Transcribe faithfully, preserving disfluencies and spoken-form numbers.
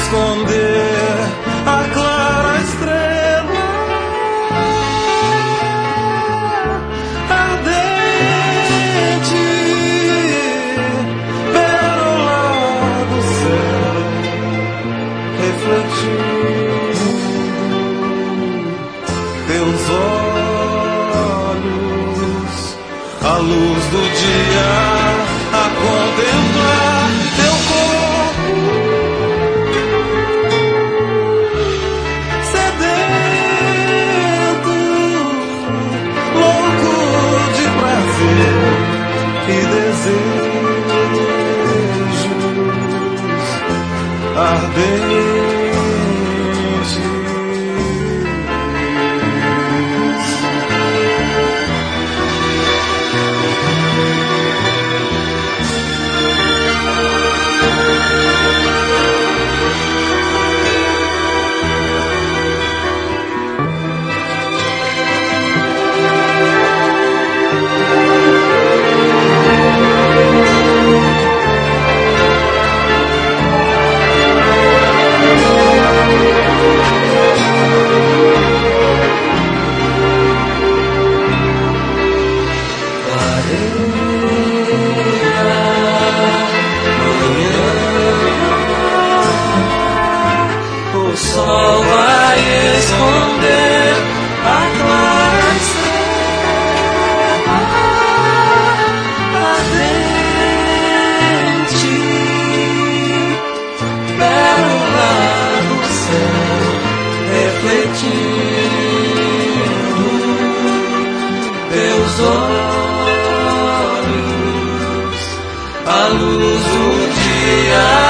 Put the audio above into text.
esconder a clara estrela ardente, pérola do céu, refletindo teus olhos, a luz do dia, a contemplar teu corpo sedento, louco de prazer e desejos ardentes. O sol vai esconder a clara estrela ardente, pérola do céu, refletindo teus olhos, a luz do dia.